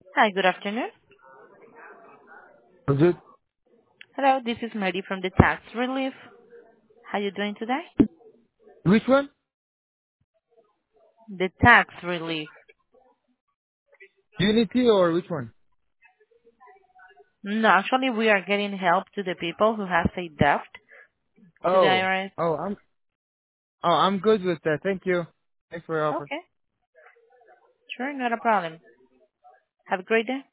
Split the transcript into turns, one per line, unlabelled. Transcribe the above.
Hi, good afternoon.
Was it
Hello, this is Mary from the tax relief. How you doing today?
which one?
The tax relief.
Unity or which one?
No, actually, we are getting help to the people who have a debt to the
Oh,
IRS.
I'm good with that. Thank you. Thanks for your offer.
Okay, sure, not a problem. Have a great day.